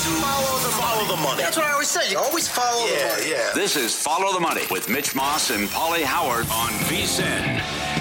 Follow the money. That's what I always say. You always follow the money. Yeah. This is Follow the Money with Mitch Moss and Paulie Howard on VSiN.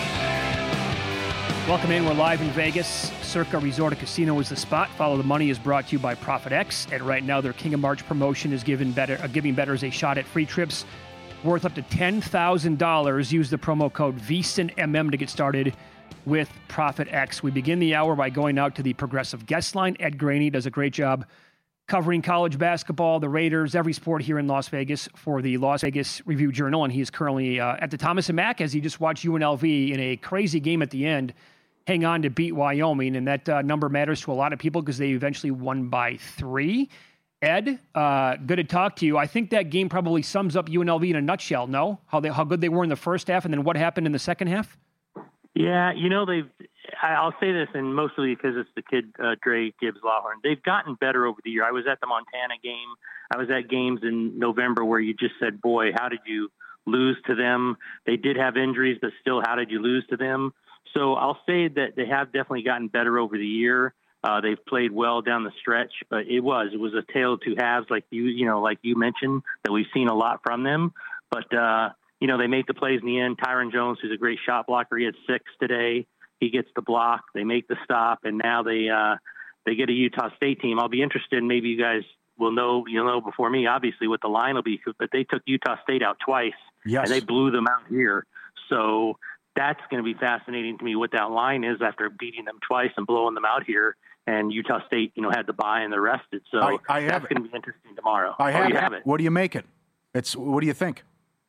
Welcome in. We're live in Vegas. Circa Resort and Casino is the spot. Follow the Money is brought to you by Profit X. And right now, their King of March promotion is giving bettors a shot at free trips worth up to $10,000. Use the promo code VSiNMM to get started with Profit X. We begin the hour by going out to the Progressive guest line. Ed Graney does a great job covering college basketball, the Raiders, every sport here in Las Vegas for the Las Vegas Review-Journal. And he is currently at the Thomas & Mack as he just watched UNLV in a crazy game at the end hang on to beat Wyoming. And that number matters to a lot of people because they eventually won by 3. Ed, good to talk to you. I think that game probably sums up UNLV in a nutshell, no? How good they were in the first half and then what happened in the second half? Yeah, I'll say this, and mostly because it's the kid, Dre Gibbs-Lawhorn. They've gotten better over the year. I was at the Montana game. I was at games in November where you just said, boy, how did you lose to them? They did have injuries, but still, how did you lose to them? So I'll say that they have definitely gotten better over the year. They've played well down the stretch, but it was a tale of two halves, like you mentioned, that we've seen a lot from them. But they make the plays in the end. Tyron Jones, who's a great shot blocker, he had 6 today. He gets the block. They make the stop, and now they get a Utah State team. I'll be interested. Maybe you guys will know. You'll know before me, obviously, what the line will be. But they took Utah State out twice, and they blew them out here. So that's going to be fascinating to me. What that line is after beating them twice and blowing them out here. And Utah State, had the bye and they're rested. So that's going to be interesting tomorrow. I have it. What do you make it? What do you think?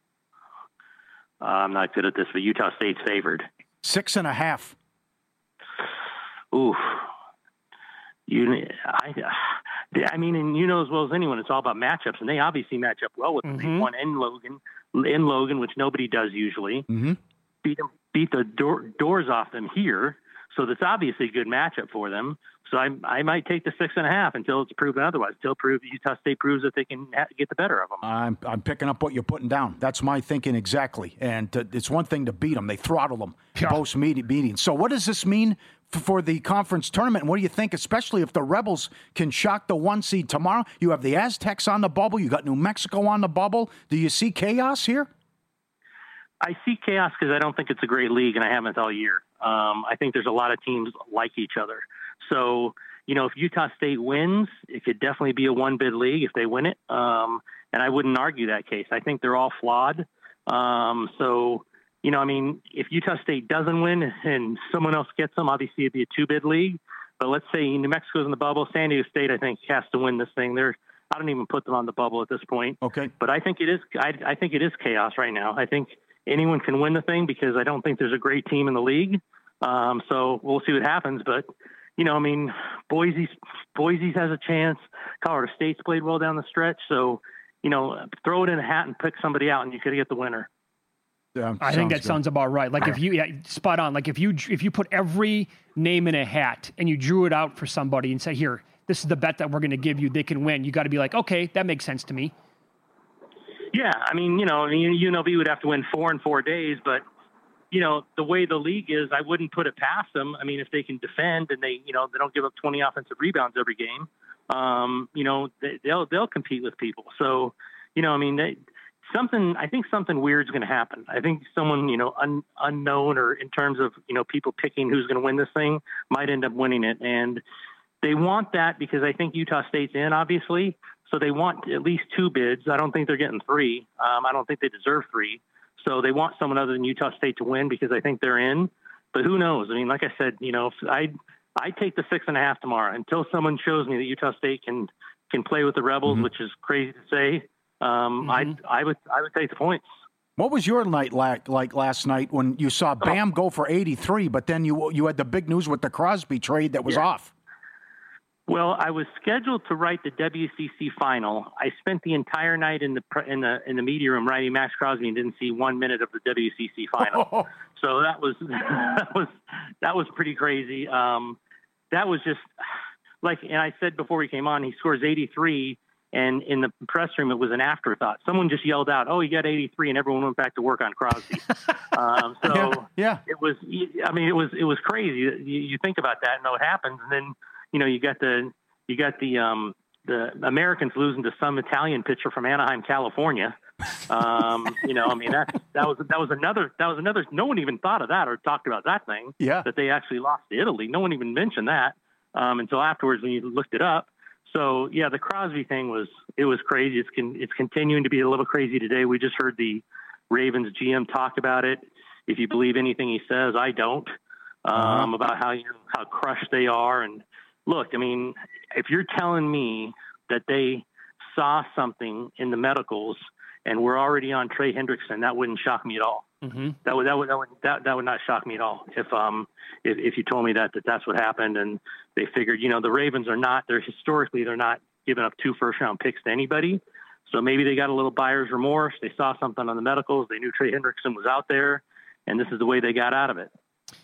I'm not good at this, but Utah State's favored. 6.5. Ooh. I mean, and you know as well as anyone, it's all about matchups, and they obviously match up well with them. They won in Logan, which nobody does usually. Mm-hmm. Beat the doors off them here, so that's obviously a good matchup for them. So I might take the 6.5 until it's proven otherwise. Until Utah State proves that they can get the better of them. I'm picking up what you're putting down. That's my thinking exactly. And it's one thing to beat them; they throttle them both meetings. So what does this mean for the conference tournament? And what do you think, especially if the Rebels can shock the 1 seed tomorrow? You have the Aztecs on the bubble. You got New Mexico on the bubble. Do you see chaos here? I see chaos because I don't think it's a great league, and I haven't all year. I think there's a lot of teams like each other. So, if Utah State wins, it could definitely be a one-bid league if they win it. And I wouldn't argue that case. I think they're all flawed. If Utah State doesn't win and someone else gets them, obviously it'd be a two-bid league. But let's say New Mexico's in the bubble. San Diego State, I think, has to win this thing. I don't even put them on the bubble at this point. Okay. But I think it is. I think it is chaos right now. I think anyone can win the thing because I don't think there's a great team in the league. So we'll see what happens. But, Boise has a chance. Colorado State's played well down the stretch. So, throw it in a hat and pick somebody out, and you could get the winner. Yeah, I think that sounds about right. Like spot on. Like if you put every name in a hat and you drew it out for somebody and say, here, this is the bet that we're going to give you, they can win. You got to be like, okay, that makes sense to me. Yeah, UNLV would have to win 4 in 4 days, but the way the league is, I wouldn't put it past them. I mean, if they can defend and they don't give up 20 offensive rebounds every game, they'll compete with people. So, I think something weird's going to happen. I think someone, unknown or in terms of, people picking who's going to win this thing might end up winning it. And they want that because I think Utah State's in, obviously. So they want at least 2 bids. I don't think they're getting 3. I don't think they deserve 3. So they want someone other than Utah State to win because I think they're in. But who knows? I mean, like I said, I take the 6.5 tomorrow until someone shows me that Utah State can play with the Rebels, which is crazy to say. I would take the points. What was your night like last night when you saw Bam go for 83, but then you had the big news with the Crosby trade that was off? Well, I was scheduled to write the WCC final. I spent the entire night in the media room writing Max Crosby and didn't see 1 minute of the WCC final. So that was pretty crazy. That was just and I said before we came on, he scores 83. And in the press room, it was an afterthought. Someone just yelled out, "Oh, he got 83," and everyone went back to work on Crosby. It was. I mean, it was crazy. You think about that, and it happens, and then you got the the Americans losing to some Italian pitcher from Anaheim, California. You know, I mean, that was another. No one even thought of that or talked about that thing. Yeah. That they actually lost to Italy. No one even mentioned that until afterwards when you looked it up. So yeah, the Crosby thing was crazy. It's continuing to be a little crazy today. We just heard the Ravens GM talk about it. If you believe anything he says, I don't. About how crushed they are. And look, I mean, if you're telling me that they saw something in the medicals and we're already on Trey Hendrickson, that wouldn't shock me at all. Mm-hmm. That would not shock me at all if you told me that's what happened and they figured, you know, the Ravens they're not giving up 2 first-round picks to anybody. So maybe they got a little buyer's remorse. They saw something on the medicals. They knew Trey Hendrickson was out there, and this is the way they got out of it.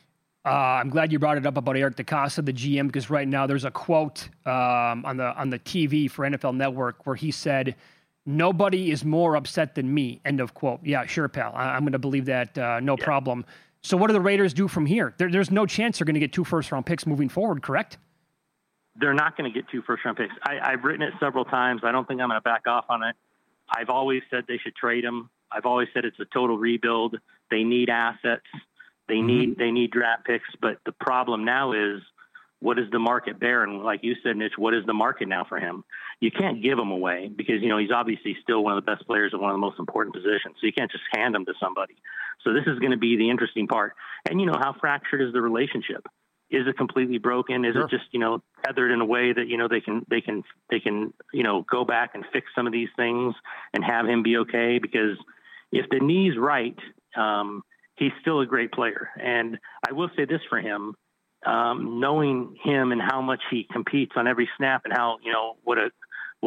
I'm glad you brought it up about Eric DeCosta, the GM, because right now there's a quote on the TV for NFL Network where he said, "Nobody is more upset than me." End of quote. Yeah, sure, pal. I'm going to believe that. No problem. So what do the Raiders do from here? There's no chance they're going to get 2 first-round picks moving forward, correct? They're not going to get 2 first-round picks. I've written it several times. I don't think I'm going to back off on it. I've always said they should trade him. I've always said it's a total rebuild. They need assets. They need draft picks. But the problem now is, what does the market bear? And like you said, Mitch, what is the market now for him? You can't give him away because, you know, he's obviously still one of the best players at one of the most important positions. So you can't just hand him to somebody. So this is going to be the interesting part. And, you know, how fractured is the relationship? Is it completely broken? Is it just, you know, tethered in a way that, you know, they can, you know, go back and fix some of these things and have him be okay? Because if the knee's right, he's still a great player. And I will say this for him, knowing him and how much he competes on every snap and how, you know, what a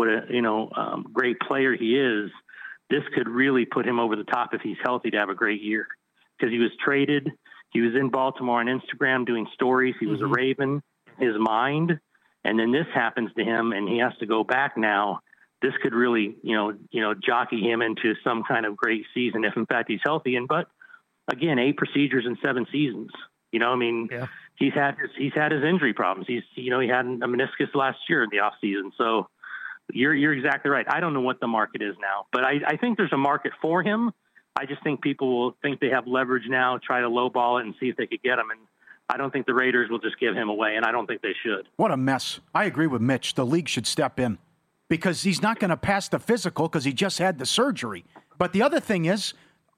great player he is, this could really put him over the top if he's healthy to have a great year. Because he was traded. He was in Baltimore on Instagram doing stories. He was a Raven in his mind. And then this happens to him and he has to go back now. This could really, you know, jockey him into some kind of great season if in fact he's healthy. But again, 8 procedures in 7 seasons. You know, I mean, he's had his injury problems. He had a meniscus last year in the off season. So you're exactly right. I don't know what the market is now, but I think there's a market for him. I just think people will think they have leverage now, try to lowball it and see if they could get him. And I don't think the Raiders will just give him away, and I don't think they should. What a mess. I agree with Mitch. The league should step in because he's not going to pass the physical because he just had the surgery. But the other thing is,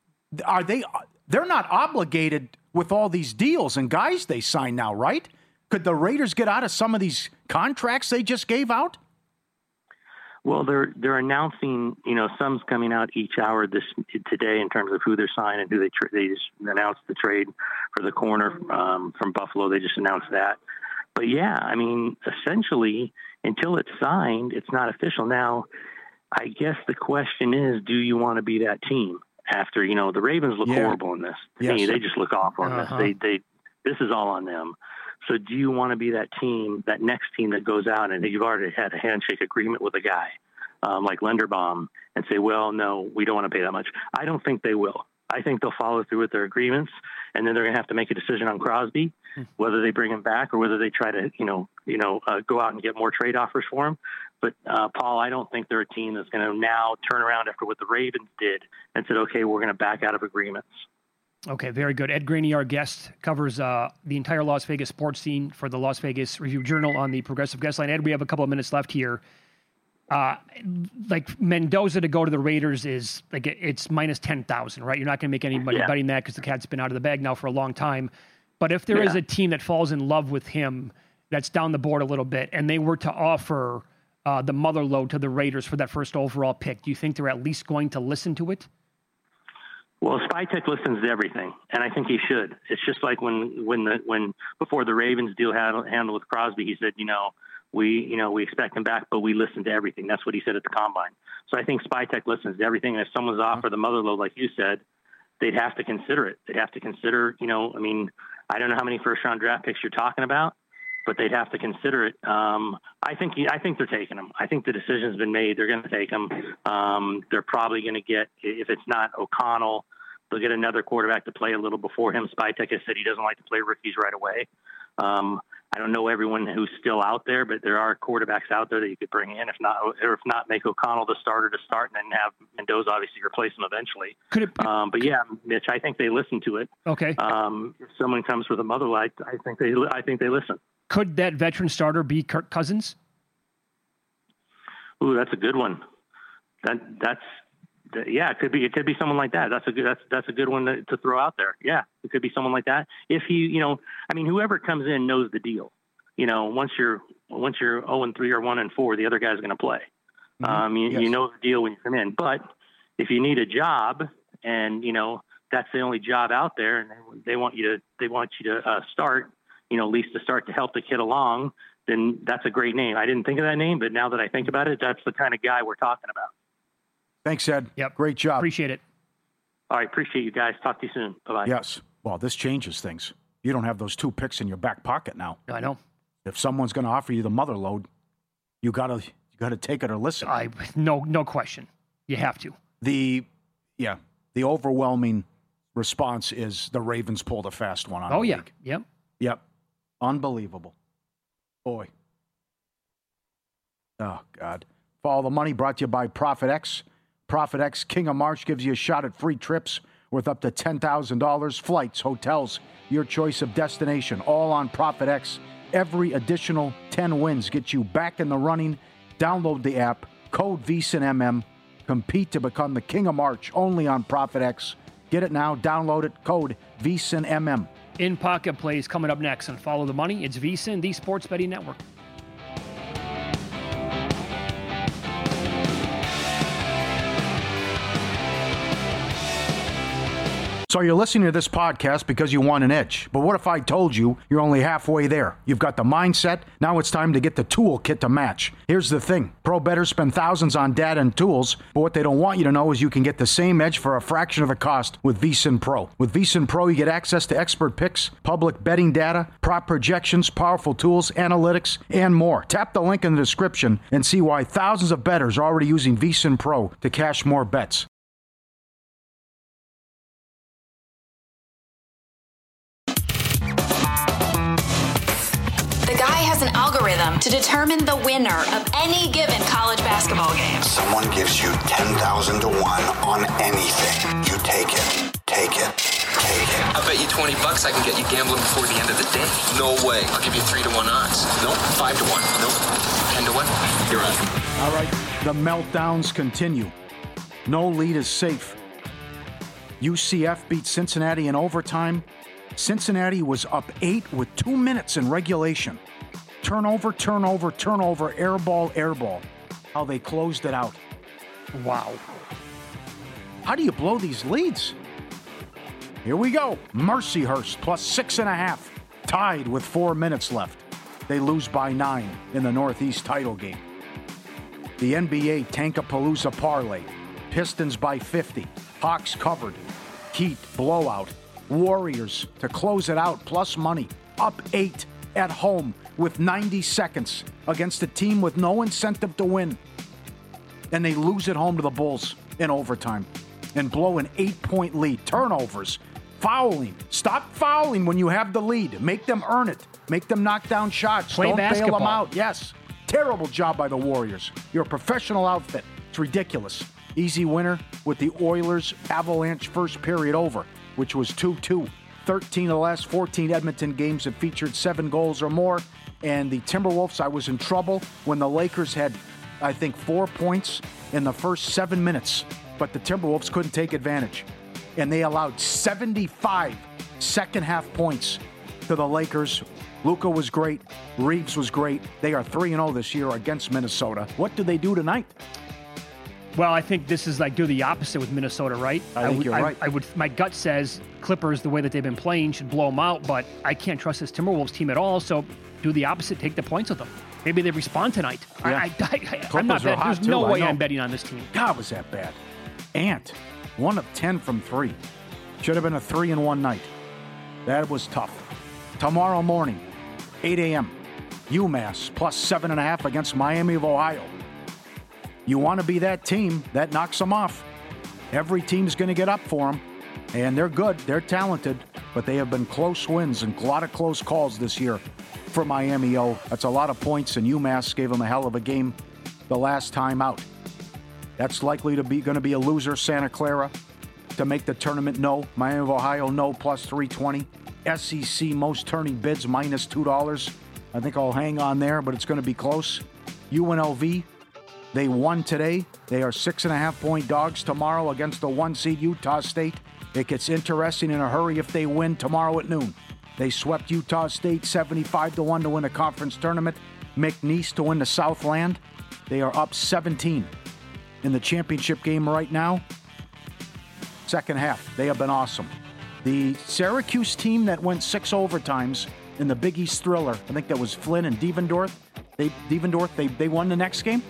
they're not obligated with all these deals and guys they sign now, right? Could the Raiders get out of some of these contracts they just gave out? Well, they're announcing, you know, some's coming out each hour today in terms of who they're signing and who they just announced the trade for the corner from Buffalo. They just announced that. But yeah, I mean, essentially, until it's signed, it's not official. Now, I guess the question is, do you want to be that team? After, you know, the Ravens look horrible in this. To me, they just look awful in this. This is all on them. So do you want to be that team, that next team that goes out and you've already had a handshake agreement with a guy like Linderbaum and say, well, no, we don't want to pay that much? I don't think they will. I think they'll follow through with their agreements, and then they're going to have to make a decision on Crosby, whether they bring him back or whether they try to, go out and get more trade offers for him. But, Paul, I don't think they're a team that's going to now turn around after what the Ravens did and said, okay, we're going to back out of agreements. Okay, very good. Ed Graney, our guest, covers the entire Las Vegas sports scene for the Las Vegas Review-Journal on the Progressive Guest Line. Ed, we have a couple of minutes left here. Like Mendoza to go to the Raiders is like it's minus 10,000, right? You're not going to make any money betting that because the cat's been out of the bag now for a long time. But if there is a team that falls in love with him, that's down the board a little bit, and they were to offer the mother lode to the Raiders for that first overall pick, do you think they're at least going to listen to it? Well, Spytek listens to everything, and I think he should. It's just like when before the Ravens deal handled with Crosby, he said, we expect him back, but we listen to everything. That's what he said at the Combine. So I think Spytek listens to everything. And if someone's offered the mother lode, like you said, they'd have to consider it. They'd have to consider, I don't know how many first-round draft picks you're talking about, but they'd have to consider it. I think they're taking them. I think the decision's been made. They're going to take them. They're probably going to get, if it's not O'Connell, they'll get another quarterback to play a little before him. Spytek has said he doesn't like to play rookies right away. I don't know everyone who's still out there, but there are quarterbacks out there that you could bring in. If not, make O'Connell the starter to start, and then have Mendoza obviously replace him eventually. But yeah, Mitch, I think they listen to it. Okay. If someone comes with a mother light, I think they listen. Could that veteran starter be Kirk Cousins? Ooh, that's a good one. It could be. It could be someone like that. That's a good one to throw out there. Yeah, it could be someone like that. If whoever comes in knows the deal. Once you're 0-3 or 1-4, the other guy's going to play. Mm-hmm. You know the deal when you come in. But if you need a job and that's the only job out there, and they want you to start, at least to start to help the kid along, then that's a great name. I didn't think of that name, but now that I think about it, that's the kind of guy we're talking about. Thanks, Ed. Yep. Great job. Appreciate it. All right. Appreciate you guys. Talk to you soon. Bye-bye. Yes. Well, this changes things. You don't have those 2 picks in your back pocket now. I know. If someone's going to offer you the mother load, you gotta take it or listen. No question. You have to. The overwhelming response is the Ravens pulled a fast one on the league. Yep. Unbelievable. Boy. Oh, God. Follow the Money brought to you by Prophet X. Prophet X King of March gives you a shot at free trips worth up to $10,000. Flights, hotels, your choice of destination, all on Prophet X. Every additional 10 wins get you back in the running. Download the app, code VSiNMM. Compete to become the King of March, only on Prophet X. Get it now, download it, code VSiNMM. In Pocket Plays coming up next on Follow the Money. It's VSiN, the Sports Betting Network. So you're listening to this podcast because you want an edge. But what if I told you you're only halfway there? You've got the mindset. Now it's time to get the toolkit to match. Here's the thing. Pro bettors spend thousands on data and tools, but what they don't want you to know is you can get the same edge for a fraction of the cost with VSiN Pro. With VSiN Pro, you get access to expert picks, public betting data, prop projections, powerful tools, analytics, and more. Tap the link in the description and see why thousands of bettors are already using VSiN Pro to cash more bets. An algorithm to determine the winner of any given college basketball game. Someone gives you 10,000 to 1 on anything. You take it. Take it. Take it. I bet you $20 I can get you gambling before the end of the day. No way. I'll give you 3-1 odds. Nope. 5-1. Nope. 10-1. You're on. All right. The meltdowns continue. No lead is safe. UCF beat Cincinnati in overtime. Cincinnati was up 8 with 2 minutes in regulation. Turnover, air ball. How they closed it out. Wow. How do you blow these leads? Here we go. Mercyhurst plus 6.5. Tied with 4 minutes left. They lose by 9 in the Northeast title game. The NBA Tankapalooza parlay. Pistons by 50. Hawks covered. Heat blowout. Warriors to close it out plus money. Up 8 at home with 90 seconds against a team with no incentive to win. And they lose at home to the Bulls in overtime and blow an 8-point lead. Turnovers, fouling. Stop fouling when you have the lead. Make them earn it. Make them knock down shots. Play Don't basketball. bail them out. Yes. Terrible job by the Warriors. You're a professional outfit. It's ridiculous. Easy winner with the Oilers Avalanche first period over, which was 2-2. 13 of the last 14 Edmonton games have featured 7 goals or more. And the Timberwolves, I was in trouble when the Lakers had, I think, 4 points in the first 7 minutes. But the Timberwolves couldn't take advantage. And they allowed 75 second-half points to the Lakers. Luka was great. Reeves was great. They are 3-0 this year against Minnesota. What do they do tonight? Well, I think this is like do the opposite with Minnesota, right? I think you're right. My gut says Clippers, the way that they've been playing, should blow them out, but I can't trust this Timberwolves team at all, so do the opposite, take the points with them. Maybe they respond tonight. Yeah. I'm not betting. There's no way I'm betting on this team. God, was that bad. Ant, 1 of 10 from 3. Should have been a 3-1 night. That was tough. Tomorrow morning, 8 a.m., UMass plus 7.5 against Miami of Ohio. You want to be that team, that knocks them off. Every team's going to get up for them, and they're good, they're talented, but they have been close wins and a lot of close calls this year. for Miami O. That's a lot of points, and UMass gave them a hell of a game the last time out. That's likely to be going to be a loser. Santa Clara to make the tournament, no. Miami of Ohio, no, plus 320. SEC most tourney bids, minus $2. I think I'll hang on there, but it's going to be close. UNLV, they won today. They are 6.5-point dogs tomorrow against the 1 seed Utah State. It gets interesting in a hurry if they win tomorrow at noon. They swept Utah State 75-1 to win a conference tournament. McNeese to win the Southland. They are up 17 in the championship game right now. Second half, they have been awesome. The Syracuse team that went 6 overtimes in the Big East Thriller, I think that was Flynn and Devendorf. They won the next game.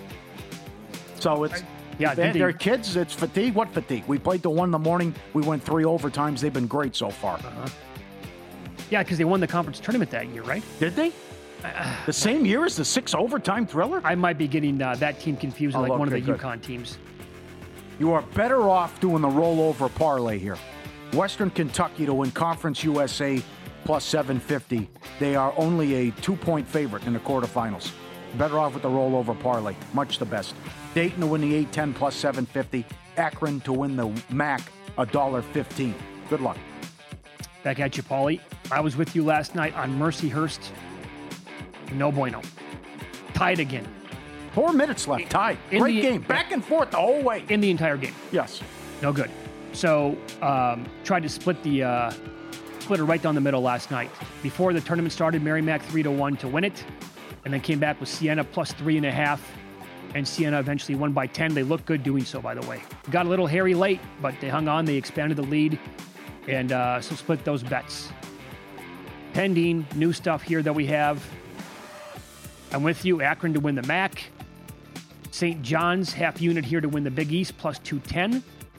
So it's they're kids. It's fatigue. What fatigue? We played till 1 in the morning. We went 3 overtimes. They've been great so far. Yeah, because they won the conference tournament that year, right? Did they? The same year as the 6 overtime Thriller? I might be getting that team confused with one of the UConn teams. You are better off doing the rollover parlay here. Western Kentucky to win Conference USA plus 750. They are only a 2-point favorite in the quarterfinals. Better off with the rollover parlay. Much the best. Dayton to win the A-10 plus 750. Akron to win the MAC $1.15. Good luck. Back at you, Paulie. I was with you last night on Mercyhurst. No bueno. Tied again. 4 minutes left. Tied. Great game. Back and forth the whole way. In the entire game. Yes. No good. So, tried to split it right down the middle last night. Before the tournament started, Merrimack 3-1 to win it. And then came back with Siena plus 3.5. And Siena eventually won by 10. They looked good doing so, by the way. Got a little hairy late, but they hung on. They expanded the lead. And so split those bets. Pending new stuff here that we have. I'm with you. Akron to win the MAC. St. John's half unit here to win the Big East plus 210.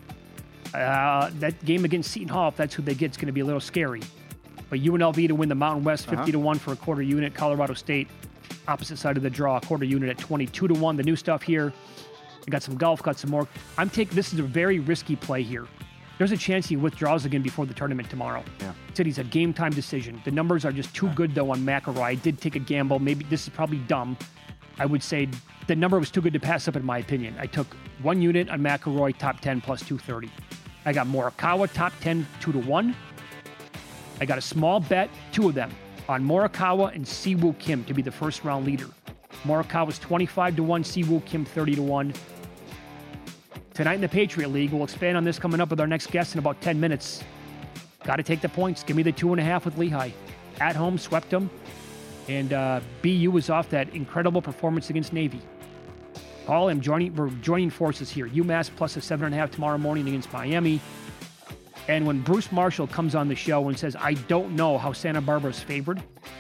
That game against Seton Hall, if that's who they get, it's going to be a little scary. But UNLV to win the Mountain West 50-1 for a quarter unit. Colorado State, opposite side of the draw, a quarter unit at 22-1. The new stuff here. We got some golf, got some more. This is a very risky play here. There's a chance he withdraws again before the tournament tomorrow. Yeah. Said he's a game-time decision. The numbers are just too good, though, on McElroy. I did take a gamble. Maybe this is probably dumb. I would say the number was too good to pass up, in my opinion. I took 1 unit on McElroy, top 10, plus 230. I got Morikawa, top 10, 2-1. I got a small bet, 2 of them, on Morikawa and Siwoo Kim to be the first-round leader. Morikawa's 25-1, Siwoo Kim 30-1. Tonight in the Patriot League, we'll expand on this coming up with our next guest in about 10 minutes. Got to take the points. Give me the 2.5 with Lehigh. At home, swept them. And BU was off that incredible performance against Navy. Paul, we're joining forces here. UMass plus a 7.5 tomorrow morning against Miami. And when Bruce Marshall comes on the show and says, I don't know how Santa Barbara's favored,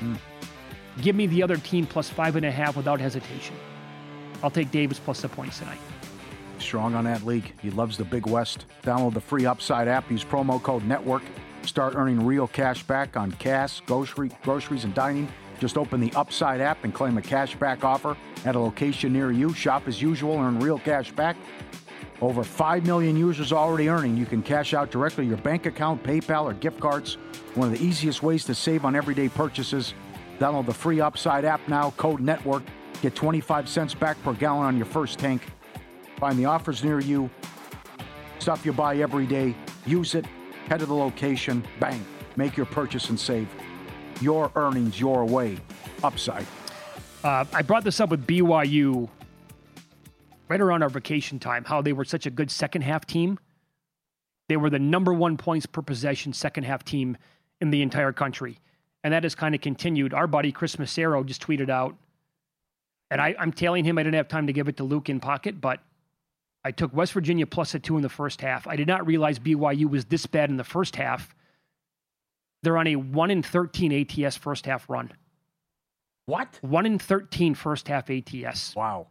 give me the other team plus 5.5 without hesitation. I'll take Davis plus the points tonight. Strong on that league. He loves the Big West. Download the free Upside app. Use promo code NETWORK. Start earning real cash back on gas, groceries, and dining. Just open the Upside app and claim a cash back offer at a location near you. Shop as usual, earn real cash back. Over 5 million users already earning. You can cash out directly to your bank account, PayPal, or gift cards. One of the easiest ways to save on everyday purchases. Download the free Upside app now. Code NETWORK. Get 25 cents back per gallon on your first tank. Find the offers near you. Stuff you buy every day. Use it. Head to the location. Bang. Make your purchase and save. Your earnings your way. Upside. I brought this up with BYU right around our vacation time, how they were such a good second-half team. They were the number 1 points per possession second-half team in the entire country. And that has kind of continued. Our buddy Chris Massero just tweeted out, and I'm tailing him. I didn't have time to give it to Luke in pocket, but I took West Virginia plus a 2 in the first half. I did not realize BYU was this bad in the first half. They're on a 1-13 ATS first half run. What? 1-13 first half ATS. Wow.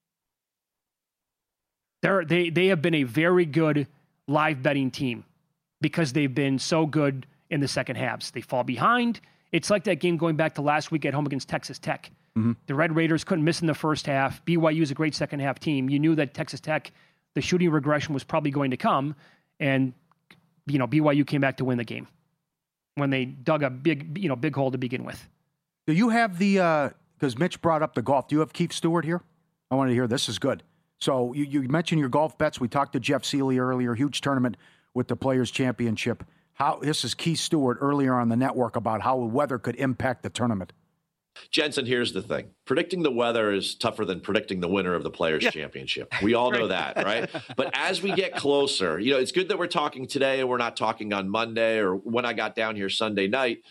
They have been a very good live betting team because they've been so good in the second halves. They fall behind. It's like that game going back to last week at home against Texas Tech. Mm-hmm. The Red Raiders couldn't miss in the first half. BYU is a great second half team. You knew that Texas Tech, the shooting regression was probably going to come, and BYU came back to win the game when they dug a big hole to begin with. Do you have the, because Mitch brought up the golf, do you have Keith Stewart here? I wanted to hear, this is good. So you mentioned your golf bets. We talked to Jeff Seeley earlier, huge tournament with the Players' Championship. This is Keith Stewart earlier on the network about how weather could impact the tournament. Jensen, here's the thing. Predicting the weather is tougher than predicting the winner of the Players' Championship. We all know that, right? But as we get closer, it's good that we're talking today and we're not talking on Monday or when I got down here Sunday night.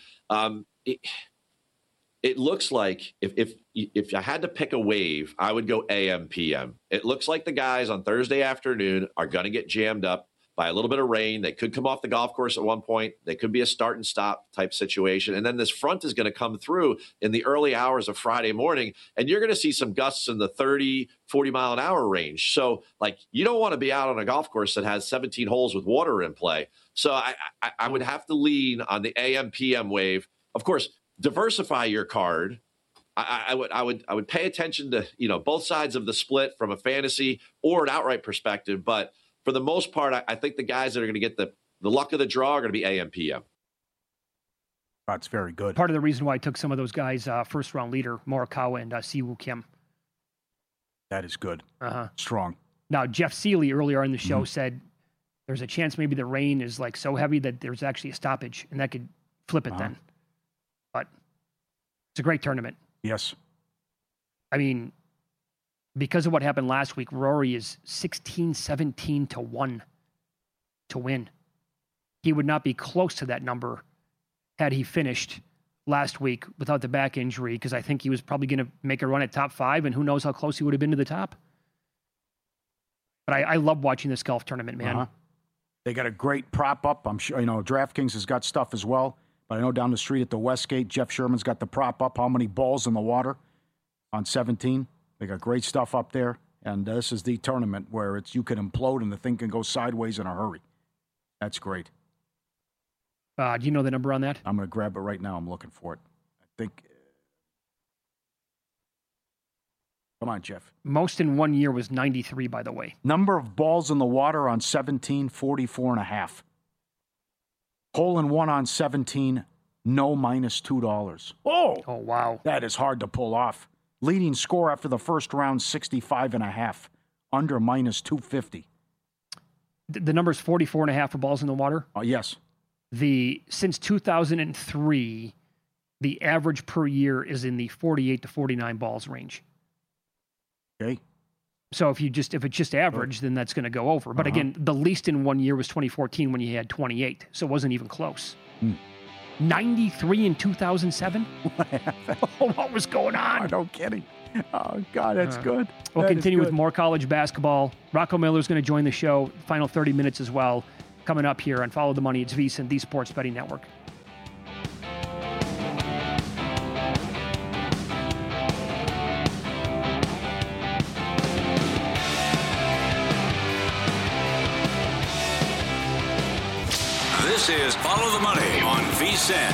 It looks like if I had to pick a wave, I would go AM, PM. It looks like the guys on Thursday afternoon are going to get jammed up by a little bit of rain. They could come off the golf course at one point. They could be a start and stop type situation. And then this front is going to come through in the early hours of Friday morning, and you're going to see some gusts in the 30, 40 mile an hour range. So you don't want to be out on a golf course that has 17 holes with water in play. So I would have to lean on the AM, PM wave. Of course, diversify your card. I would pay attention to, both sides of the split from a fantasy or an outright perspective. But for the most part, I think the guys that are going to get the luck of the draw are going to be AM, PM. That's very good. Part of the reason why I took some of those guys, first round leader, Morikawa and Siwoo Kim. That is good. Uh-huh. Strong. Now, Jeff Seeley earlier in the show said there's a chance maybe the rain is so heavy that there's actually a stoppage, and that could flip it then. But it's a great tournament. Yes. I mean, because of what happened last week, Rory is 16-17 to 1 to win. He would not be close to that number had he finished last week without the back injury, because I think he was probably going to make a run at top 5, and who knows how close he would have been to the top. But I love watching this golf tournament, man. They got a great prop up. I'm sure, DraftKings has got stuff as well. But I know down the street at the Westgate, Jeff Sherman's got the prop up. How many balls in the water on 17? They got great stuff up there. And this is the tournament where you can implode and the thing can go sideways in a hurry. That's great. Do you know the number on that? I'm going to grab it right now. I'm looking for it. I think. Come on, Jeff. Most in 1 year was 93, by the way. Number of balls in the water on 17, 44.5. Hole in one on 17, no minus $2. Oh, wow. That is hard to pull off. Leading score after the first round, 65.5. Under minus 250. The number is 44.5 for balls in the water? Yes. Since 2003, the average per year is in the 48 to 49 balls range. Okay. So if it's just average, then that's going to go over. But again, the least in 1 year was 2014 when you had 28. So it wasn't even close. 93 in 2007? What was going on? No kidding. Oh, God, that's good. We'll continue with more college basketball. Rocco Miller's going to join the show. Final 30 minutes as well. Coming up here on Follow the Money. It's VSiN, the Sports Betting Network. This is Follow the Money on VSiN.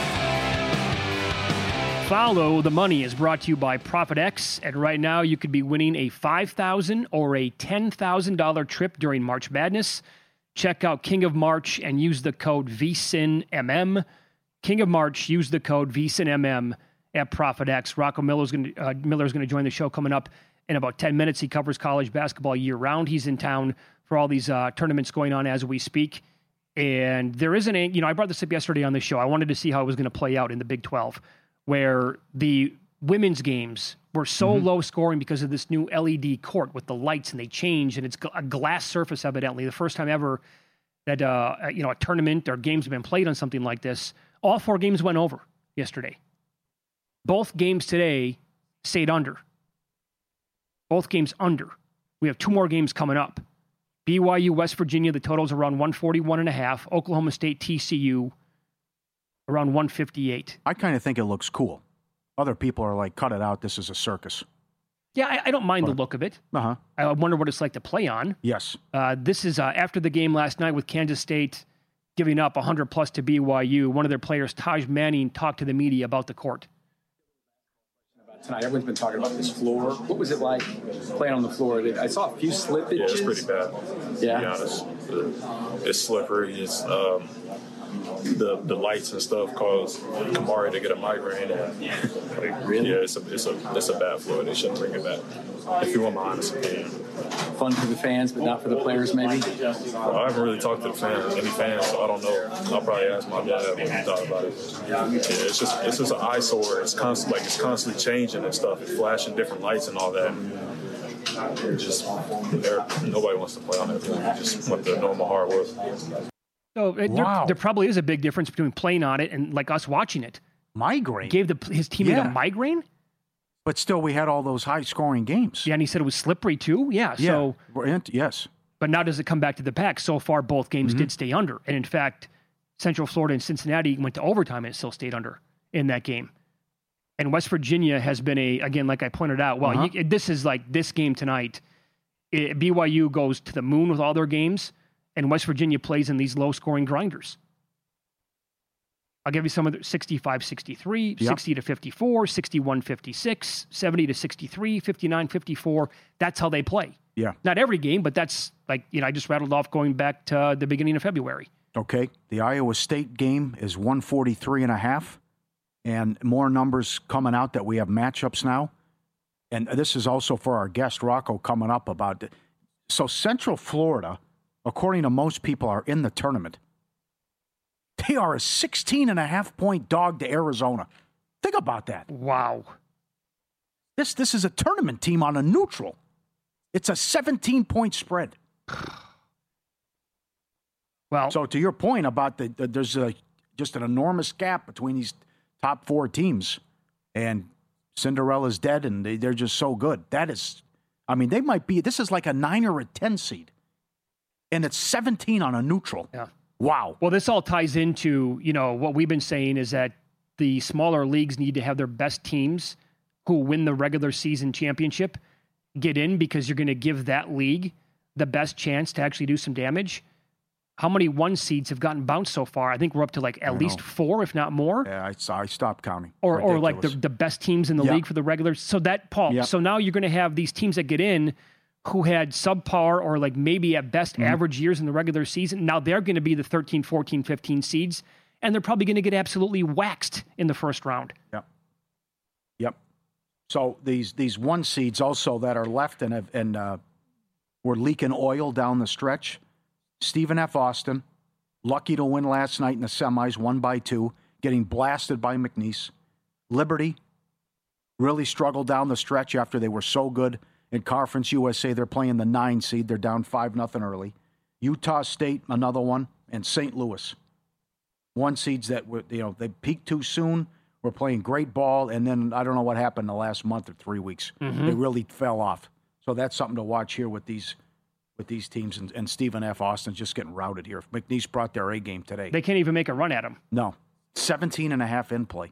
Follow the Money is brought to you by ProfitX, and right now you could be winning a $5,000 or a $10,000 trip during March Madness. Check out King of March and use the code VSiNMM. King of March, use the code VSiNMM at ProfitX. Rocco Miller's going to join the show coming up in about 10 minutes. He covers college basketball year-round. He's in town for all these tournaments going on as we speak. And there isn't I brought this up yesterday on the show. I wanted to see how it was going to play out in the Big 12, where the women's games were so low scoring because of this new LED court with the lights, and they changed, and it's a glass surface evidently. The first time ever that a tournament or games have been played on something like this. All 4 games went over yesterday. Both games today stayed under. Both games under. We have 2 more games coming up. BYU, West Virginia, the total's around 141.5. Oklahoma State, TCU, around 158. I kind of think it looks cool. Other people are like, cut it out. This is a circus. Yeah, I don't mind the look of it. I wonder what it's like to play on. Yes. This is after the game last night with Kansas State giving up 100-plus to BYU. One of their players, Taj Manning, talked to the media about the court. Tonight, everyone's been talking about this floor. What was it like playing on the floor? I saw a few slippages. Yeah, it's pretty bad. Yeah. To be honest, it's slippery. It's the lights and stuff caused Kamari to get a migraine. And, really? Yeah, it's a bad floor. They shouldn't bring it back. If you want my honest opinion. Fun for the fans, but not for the players, maybe? Well, I haven't really talked to any fans, so I don't know. I'll probably ask my dad what he thought about it. Yeah, it's just an eyesore. It's constantly changing and stuff. It's flashing different lights and all that. Nobody wants to play on it. Just want the normal hardwood. So there probably is a big difference between playing on it and like us watching it. Migraine gave his teammate a migraine. But still, we had all those high-scoring games. Yeah, and he said it was slippery too. Yeah. So yes. But now does it come back to the Pac? So far, both games did stay under, and in fact, Central Florida and Cincinnati went to overtime and it still stayed under in that game. And West Virginia has been again, like I pointed out. Well, this is like this game tonight. BYU goes to the moon with all their games, and West Virginia plays in these low-scoring grinders. I'll give you some of the 65-63, 60-54, 61-56, 70-63, 59-54. That's how they play. Yeah. Not every game, but that's like, I just rattled off going back to the beginning of February. Okay. The Iowa State game is 143.5, and more numbers coming out that we have matchups now. And this is also for our guest, Rocco, coming up about it. So Central Florida, according to most people, are in the tournament. They are a 16.5-point dog to Arizona. Think about that. Wow. This is a tournament team on a neutral. It's a 17-point spread. Well, so to your point about there's just an enormous gap between these top four teams, and Cinderella's dead, and they're just so good. They might be. This is like a 9 or a 10 seed, and it's 17 on a neutral. Yeah. Wow. Well, this all ties into, what we've been saying is that the smaller leagues need to have their best teams who win the regular season championship get in, because you're going to give that league the best chance to actually do some damage. How many 1 seeds have gotten bounced so far? I think we're up to like at least 4, if not more. Yeah, I stopped counting. Or like the best teams in the league for the regular. So so now you're going to have these teams that get in who had subpar or like maybe at best average years in the regular season. Now they're going to be the 13, 14, 15 seeds, and they're probably going to get absolutely waxed in the first round. Yep. So these 1 seeds also that are left and were leaking oil down the stretch. Stephen F. Austin, lucky to win last night in the semis, 1-2, getting blasted by McNeese. Liberty really struggled down the stretch after they were so good. In Conference USA, they're playing the 9 seed. They're down 5-0 early. Utah State, another one, and St. Louis. 1 seeds that were, they peaked too soon. Were playing great ball, and then I don't know what happened the last month or 3 weeks. They really fell off. So that's something to watch here with these teams. And Stephen F. Austin's just getting routed here. McNeese brought their A game today. They can't even make a run at him. No, 17.5 in play.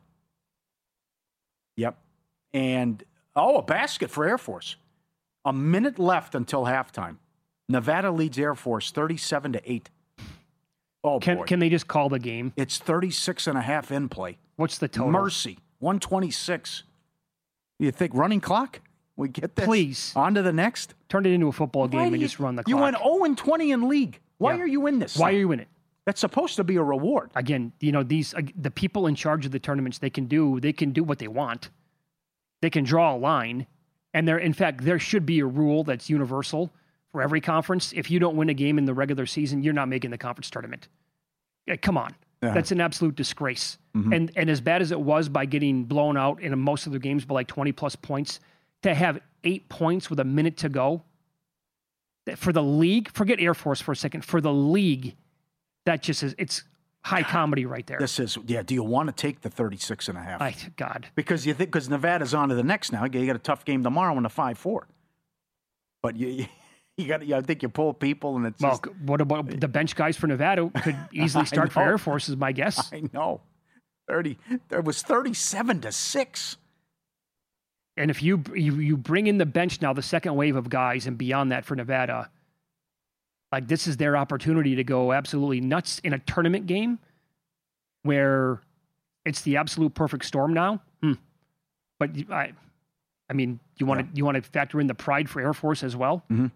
Yep, and a basket for Air Force. A minute left until halftime. Nevada leads Air Force 37-8. Oh, boy. Can they just call the game? It's 36.5 in play. What's the total? Mercy, 126. You think running clock? We get this? Please. On to the next? Turn it into a football game and just run the clock. You went 0-20 in league. Why are you in this? Why are you in it? That's supposed to be a reward. Again, the people in charge of the tournaments, they can do what they want. They can draw a line. And there should be a rule that's universal for every conference. If you don't win a game in the regular season, you're not making the conference tournament. Come on. That's an absolute disgrace. And as bad as it was by getting blown out in most of their games by like 20-plus points, to have 8 points with a minute to go, for the league, forget Air Force for a second, for the league, that just is, it's high comedy right there. This is, do you want to take the 36.5? God. Because Nevada's on to the next now. You got a tough game tomorrow in the 5-4. But you I think you pull people and it's what about the bench guys for Nevada could easily start for Air Force is my guess. I know. There was 37-6. And if you bring in the bench now, the second wave of guys and beyond that for Nevada, like this is their opportunity to go absolutely nuts in a tournament game where it's the absolute perfect storm now. But I mean, you want to factor in the pride for Air Force as well? Mm-hmm.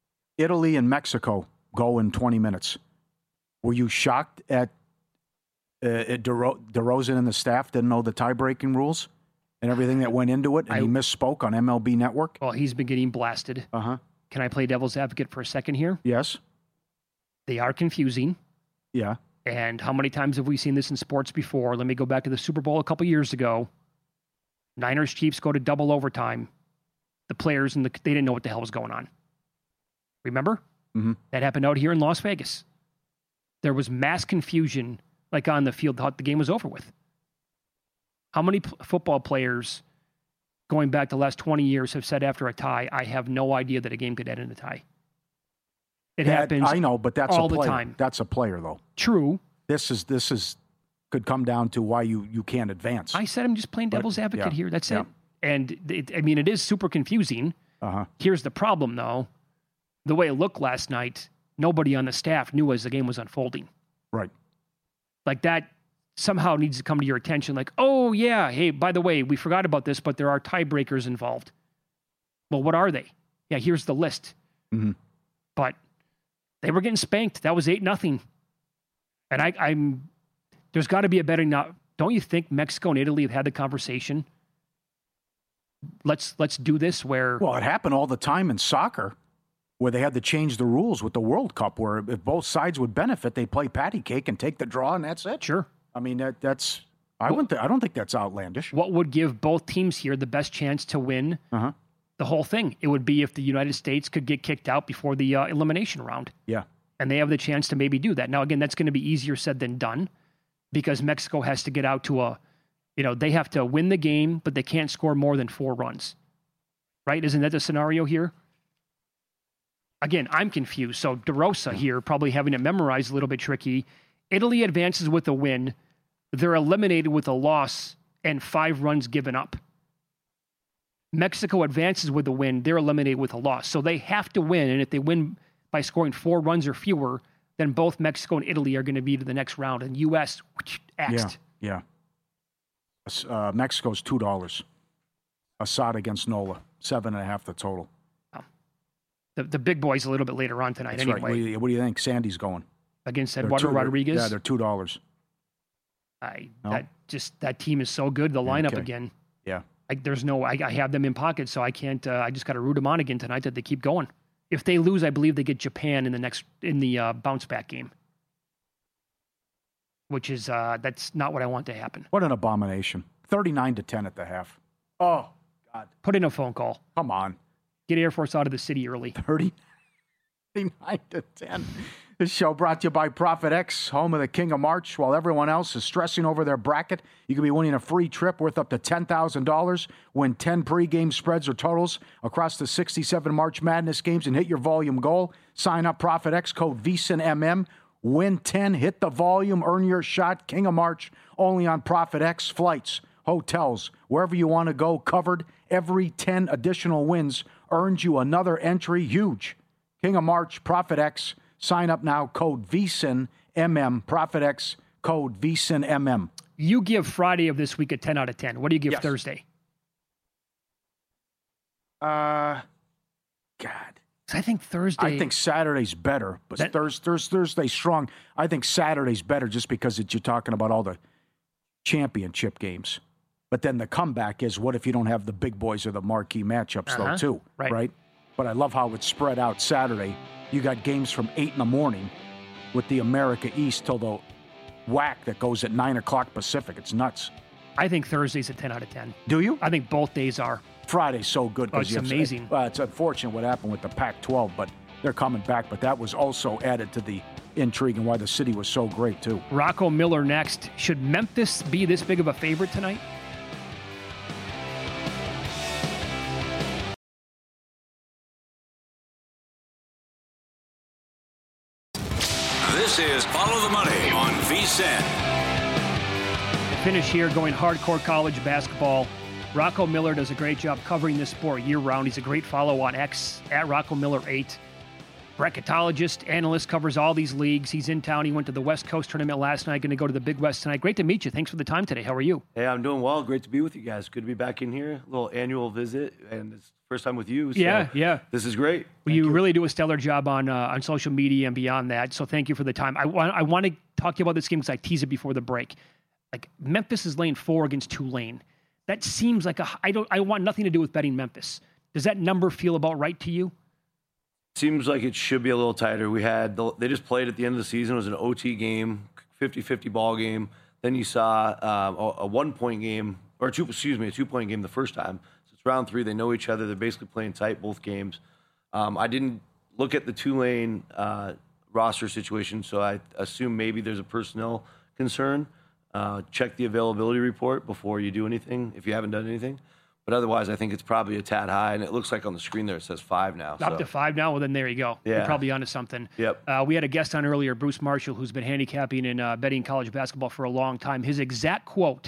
Italy and Mexico go in 20 minutes. Were you shocked at DeRozan and the staff didn't know the tie-breaking rules and everything that went into it, and he misspoke on MLB Network? Well, he's been getting blasted. Uh-huh. Can I play devil's advocate for a second here? Yes. They are confusing. Yeah. And how many times have we seen this in sports before? Let me go back to the Super Bowl a couple years ago. Niners Chiefs go to double overtime. The players they didn't know what the hell was going on. Remember? Mm-hmm. That happened out here in Las Vegas. There was mass confusion, like on the field, thought the game was over with. How many football players, going back the last 20 years, have said after a tie, I have no idea that a game could end in a tie? It happens. I know, but that's all a player. the time. That's a player, though. True. This is could come down to why you can't advance. I said I'm just playing devil's advocate here. That's it. And it is super confusing. Uh-huh. Here's the problem, though. The way it looked last night, nobody on the staff knew as the game was unfolding. Right. Like that somehow needs to come to your attention. Like, oh, yeah, hey, by the way, we forgot about this, but there are tiebreakers involved. Well, what are they? Yeah, here's the list. Mm-hmm. But they were getting spanked. That was 8-0. And I'm there's got to be a better. Now, don't you think Mexico and Italy have had the conversation? Let's do this where. Well, it happened all the time in soccer, where they had to change the rules with the World Cup, where if both sides would benefit, they play patty cake and take the draw, and that's it. Sure. I mean, that's. I don't think that's outlandish. What would give both teams here the best chance to win the whole thing? It would be if the United States could get kicked out before the elimination round. Yeah. And they have the chance to maybe do that. Now, again, that's going to be easier said than done because Mexico has to get out to they have to win the game, but they can't score more than 4 runs. Right? Isn't that the scenario here? Again, I'm confused. So DeRosa here, probably having it memorized a little bit tricky. Italy advances with a win. They're eliminated with a loss and 5 runs given up. Mexico advances with a win. They're eliminated with a loss. So they have to win. And if they win by scoring 4 runs or fewer, then both Mexico and Italy are going to be to the next round. And U.S. axed. Yeah. Mexico's $2. Assad against Nola. 7.5 the total. The big boy's a little bit later on tonight. That's anyway. Right. What do you think? Sandy's going against Eduardo Rodriguez. Yeah, they're $2. That team is so good. The lineup again. Yeah. I have them in pocket, so I can't. I just got to root them on again tonight that they keep going. If they lose, I believe they get Japan in the bounce back game, which is that's not what I want to happen. What an abomination! 39-10 at the half. Oh God! Put in a phone call. Come on. Get Air Force out of the city early. 39-10. This show brought to you by Prophet X, home of the King of March. While everyone else is stressing over their bracket, you could be winning a free trip worth up to $10,000. Win 10 pregame spreads or totals across the 67 March Madness games and hit your volume goal. Sign up Prophet X, code VSINMM. Win 10, hit the volume, earn your shot. King of March, only on Prophet X. Flights, hotels, wherever you want to go, covered. Every 10 additional wins earns you another entry. Huge. King of March, Prophet X. Sign up now, code VSINMM, Prophet X, code VSINMM. You give Friday of this week a 10 out of 10. What do you give Thursday? God. I think Thursday. I think Saturday's better, but Thursday's strong. I think Saturday's better just because you're talking about all the championship games. But then the comeback is, what if you don't have the big boys or the marquee matchups, though, too? Right? But I love how it's spread out Saturday. You got games from 8 in the morning with the America East till the whack that goes at 9 o'clock Pacific. It's nuts. I think Thursday's a 10 out of 10. Do you? I think both days are. Friday's so good. It's amazing. It's unfortunate what happened with the Pac-12, but they're coming back. But that was also added to the intrigue and why the city was so great, too. Rocco Miller next. Should Memphis be this big of a favorite tonight? This is Follow the Money on VSIN. Finish here going hardcore college basketball. Rocco Miller does a great job covering this sport year-round. He's a great follow on X, at Rocco Miller 8. Bracketologist, analyst, covers all these leagues. He's in town. He went to the West Coast tournament last night, going to go to the Big West tonight. Great to meet you. Thanks for the time today. How are you? Hey, I'm doing well. Great to be with you guys. Good to be back in here. A little annual visit, and it's first time with you. So yeah. This is great. Well, you really do a stellar job on social media and beyond that. So thank you for the time. I want to talk to you about this game because I teased it before the break. Like Memphis is laying 4 against Tulane. That seems like I want nothing to do with betting Memphis. Does that number feel about right to you? Seems like it should be a little tighter. They just played at the end of the season. It was an OT game, 50-50 ball game. Then you saw a 1-point game, or a 2-point game the first time. So it's round 3. They know each other. They're basically playing tight both games. I didn't look at the Tulane roster situation, so I assume maybe there's a personnel concern. Check the availability report before you do anything if you haven't done anything. But otherwise, I think it's probably a tad high, and it looks like on the screen there it says 5 now. Up to 5 now? Well, then there you go. Yeah. You're probably onto something. Yep. We had a guest on earlier, Bruce Marshall, who's been handicapping and betting college basketball for a long time. His exact quote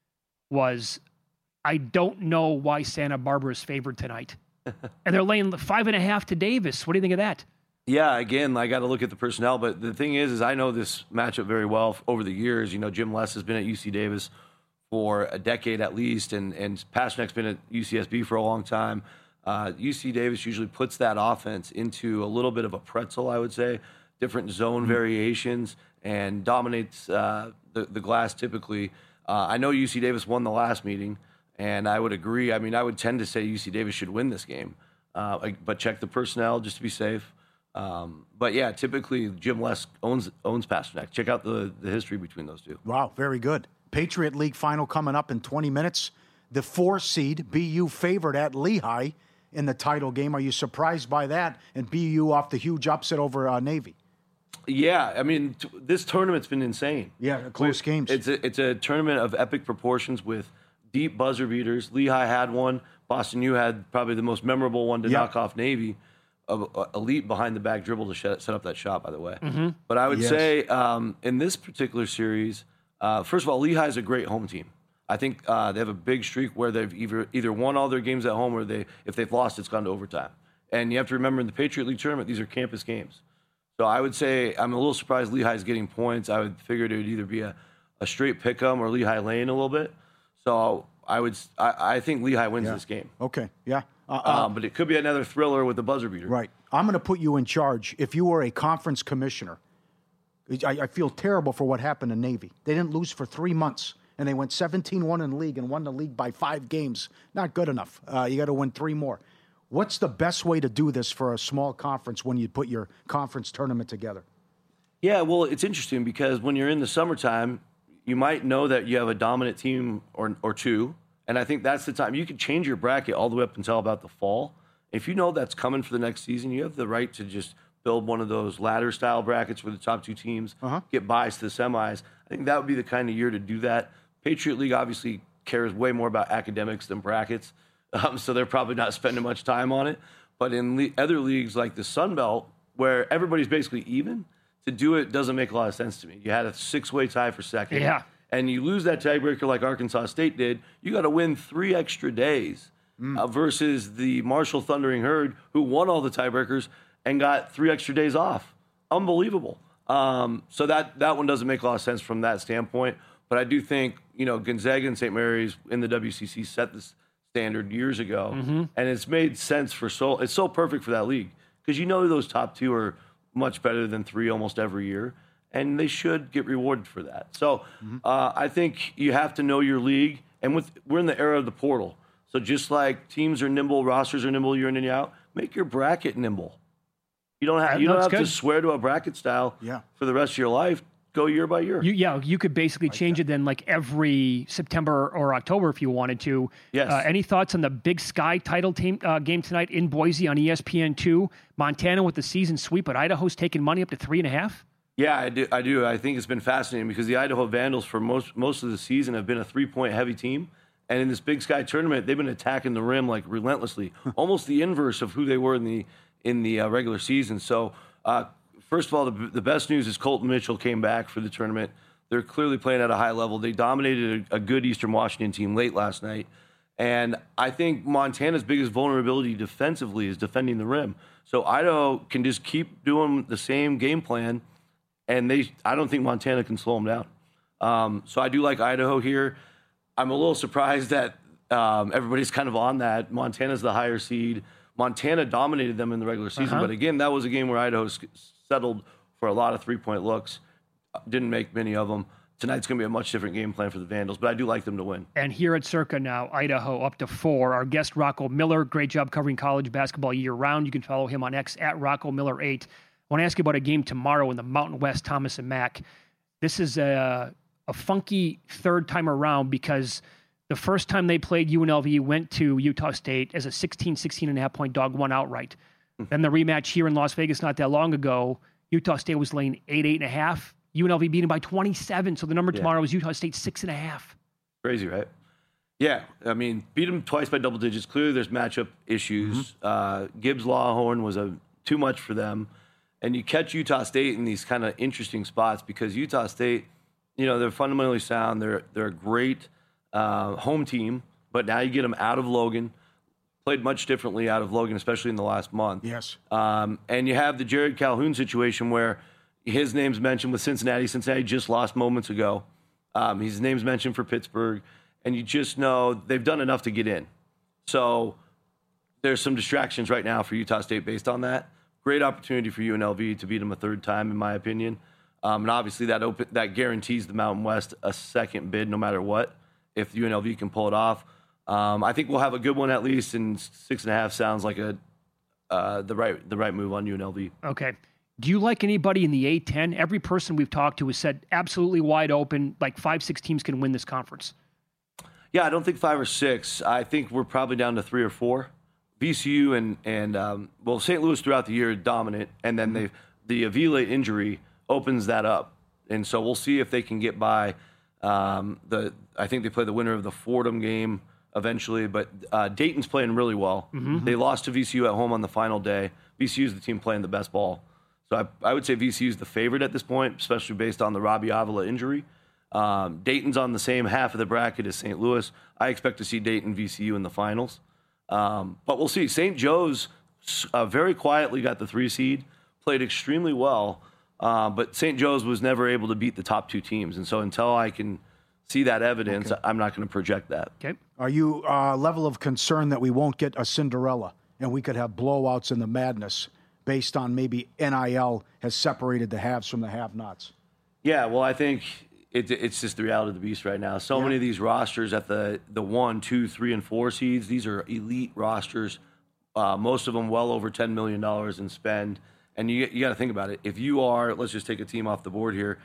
was, "I don't know why Santa Barbara is favored tonight." And they're laying 5.5 to Davis. What do you think of that? Yeah, again, I got to look at the personnel. But the thing is I know this matchup very well over the years. You know, Jim Les has been at UC Davis for a decade at least, and Pasternak's been at UCSB for a long time. UC Davis usually puts that offense into a little bit of a pretzel, I would say, different zone variations, and dominates the glass typically. I know UC Davis won the last meeting, and I would agree. I mean, I would tend to say UC Davis should win this game, but check the personnel just to be safe. But yeah, typically Jim Les owns Pasternak. Check out the history between those two. Wow, very good. Patriot League final coming up in 20 minutes. The 4 seed, BU favored at Lehigh in the title game. Are you surprised by that? And BU off the huge upset over Navy. Yeah, I mean, this tournament's been insane. Yeah, close games. It's a tournament of epic proportions with deep buzzer beaters. Lehigh had one. Boston U had probably the most memorable one to knock off Navy. Elite behind-the-back dribble to set up that shot, by the way. Mm-hmm. But I would say in this particular series, first of all, Lehigh's a great home team. I think they have a big streak where they've either won all their games at home or if they've lost, it's gone to overtime. And you have to remember in the Patriot League tournament, these are campus games. So I would say I'm a little surprised Lehigh's getting points. I would figure it would either be a straight pick 'em or Lehigh laying a little bit. So I think Lehigh wins this game. Okay, yeah. But it could be another thriller with the buzzer beater. Right. I'm going to put you in charge. If you were a conference commissioner, I feel terrible for what happened to Navy. They didn't lose for 3 months, and they went 17-1 in the league and won the league by 5 games. Not good enough. You got to win 3 more. What's the best way to do this for a small conference when you put your conference tournament together? Yeah, well, it's interesting because when you're in the summertime, you might know that you have a dominant team or two, and I think that's the time. You can change your bracket all the way up until about the fall. If you know that's coming for the next season, you have the right to just build one of those ladder-style brackets where the top 2 teams get buys to the semis. I think that would be the kind of year to do that. Patriot League obviously cares way more about academics than brackets, so they're probably not spending much time on it. But in other leagues like the Sun Belt, where everybody's basically even, to do it doesn't make a lot of sense to me. You had a 6-way tie for second. Yeah. And you lose that tiebreaker like Arkansas State did, you got to win 3 extra days versus the Marshall Thundering Herd, who won all the tiebreakers and got 3 extra days off. Unbelievable. So that one doesn't make a lot of sense from that standpoint. But I do think, Gonzaga and St. Mary's in the WCC set this standard years ago, and it's made sense it's so perfect for that league because those top 2 are much better than 3 almost every year, and they should get rewarded for that. So I think you have to know your league, and we're in the era of the portal. So just like teams are nimble, rosters are nimble year in and year out, make your bracket nimble. You don't have to swear to a bracket style for the rest of your life. Go year by year. You could basically change it then like every September or October if you wanted to. Yes. Any thoughts on the Big Sky title game tonight in Boise on ESPN2? Montana with the season sweep, but Idaho's taking money up to 3.5? Yeah, I do. I think it's been fascinating because the Idaho Vandals for most of the season have been a 3-point heavy team. And in this Big Sky tournament, they've been attacking the rim like relentlessly, almost the inverse of who they were in the regular season. So, first of all, the best news is Colton Mitchell came back for the tournament. They're clearly playing at a high level. They dominated a good Eastern Washington team late last night. And I think Montana's biggest vulnerability defensively is defending the rim. So Idaho can just keep doing the same game plan, and I don't think Montana can slow them down. So I do like Idaho here. I'm a little surprised that everybody's kind of on that. Montana's the higher seed. Montana dominated them in the regular season, but again, that was a game where Idaho settled for a lot of 3-point looks. Didn't make many of them. Tonight's going to be a much different game plan for the Vandals, but I do like them to win. And here at Circa now, Idaho up to 4. Our guest, Rocco Miller, great job covering college basketball year-round. You can follow him on X at RoccoMiller8. I want to ask you about a game tomorrow in the Mountain West, Thomas and Mack. This is a funky third time around because the first time they played, UNLV went to Utah State as a 16.5 point dog, won outright. Then the rematch here in Las Vegas not that long ago, Utah State was laying 8.5. UNLV beat them by 27. So the number tomorrow is Utah State 6.5. Crazy, right? Yeah. I mean, beat them twice by double digits. Clearly there's matchup issues. Gibbs Lawhorn was too much for them. And you catch Utah State in these kind of interesting spots because Utah State, they're fundamentally sound. They're a great home team, but now you get them out of Logan. Played much differently out of Logan, especially in the last month. Yes. And you have the Jared Calhoun situation where his name's mentioned with Cincinnati. Cincinnati just lost moments ago. His name's mentioned for Pittsburgh. And you just know they've done enough to get in. So there's some distractions right now for Utah State based on that. Great opportunity for UNLV to beat them a third time, in my opinion. And obviously that guarantees the Mountain West a second bid no matter what, if UNLV can pull it off. I think we'll have a good one at least, and 6.5 sounds like the right move on UNLV. Okay. Do you like anybody in the A-10? Every person we've talked to has said absolutely wide open, like 5-6 teams can win this conference. Yeah, I don't think 5 or 6. I think we're probably down to 3 or 4. VCU and St. Louis throughout the year dominant, and then the Avila injury opens that up, and so we'll see if they can get by. I think they play the winner of the Fordham game eventually, but Dayton's playing really well. They lost to VCU at home on the final day. VCU is the team playing the best ball. So I would say VCU is the favorite at this point, especially based on the Robbie Avila injury. Dayton's on the same half of the bracket as St. Louis. I expect to see Dayton VCU in the finals. But we'll see. St. Joe's very quietly got the 3 seed, played extremely well, but St. Joe's was never able to beat the top 2 teams. And so until I can see that evidence, I'm not going to project that. Okay. Are you level of concern that we won't get a Cinderella and we could have blowouts in the madness based on maybe NIL has separated the haves from the have-nots? Yeah, well, I think it's just the reality of the beast right now. So many of these rosters at the 1, 2, 3, and 4 seeds, these are elite rosters, most of them well over $10 million in spend. And you got to think about it. If you are, let's just take a team off the board here,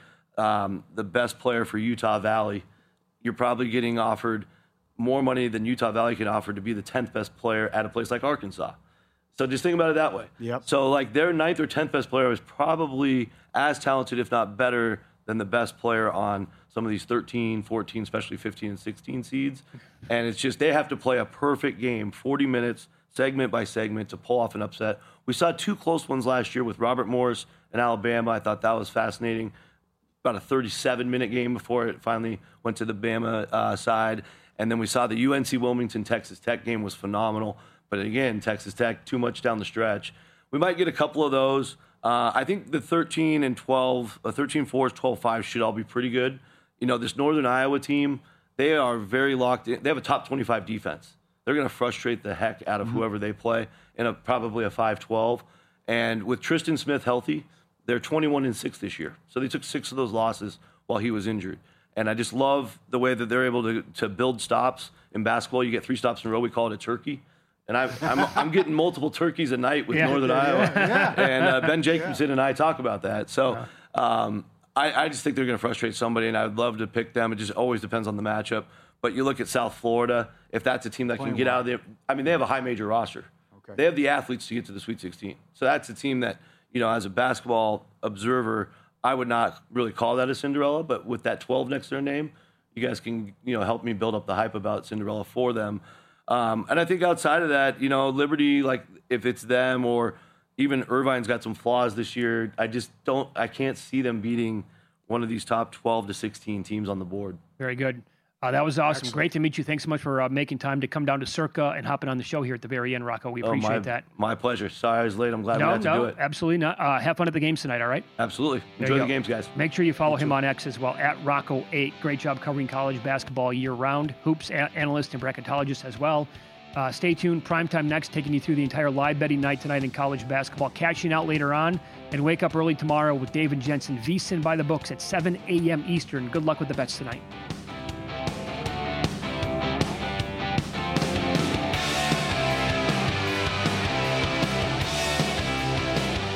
the best player for Utah Valley, you're probably getting offered more money than Utah Valley can offer to be the 10th best player at a place like Arkansas. So just think about it that way. Yep. So like their 9th or 10th best player is probably as talented, if not better, than the best player on some of these 13, 14, especially 15 and 16 seeds. And it's just they have to play a perfect game, 40 minutes, segment by segment, to pull off an upset. We saw 2 close ones last year with Robert Morris and Alabama. I thought that was fascinating. About a 37-minute game before it finally went to the Bama side. And then we saw the UNC Wilmington-Texas Tech game was phenomenal. But again, Texas Tech, too much down the stretch. We might get a couple of those. I think the 13 and 12, 13-4s, 12-5 should all be pretty good. This Northern Iowa team, they are very locked in. They have a top 25 defense. They're going to frustrate the heck out of whoever they play in probably a 5-12. And with Tristan Smith healthy, they're 21-6 this year. So they took 6 of those losses while he was injured. And I just love the way that they're able to build stops. In basketball, you get 3 stops in a row. We call it a turkey. And I'm getting multiple turkeys a night with Northern Iowa. And Ben Jacobson and I talk about that. So I just think they're going to frustrate somebody, and I'd love to pick them. It just always depends on the matchup. But you look at South Florida, if that's a team that can get out of there. I mean, they have a high major roster. Okay. They have the athletes to get to the Sweet 16. So that's a team that, as a basketball observer, I would not really call that a Cinderella. But with that 12 next to their name, you guys can, help me build up the hype about Cinderella for them. And I think outside of that, Liberty, like if it's them or even Irvine's got some flaws this year, I can't see them beating one of these top 12 to 16 teams on the board. Very good. That was awesome. Excellent. Great to meet you. Thanks so much for making time to come down to Circa and hopping on the show here at the very end, Rocco. We appreciate that. My pleasure. Sorry I was late. I'm glad we got to do it. Absolutely not. Have fun at the games tonight, all right? Absolutely. Enjoy the games, guys. Make sure you follow him on X as well, at Rocco8. Great job covering college basketball year-round. Hoops analyst and bracketologist as well. Stay tuned. Primetime next, taking you through the entire live betting night tonight in college basketball. Cashing out later on, and wake up early tomorrow with Dave and Jensen. VSiN by the books at 7 a.m. Eastern. Good luck with the bets tonight.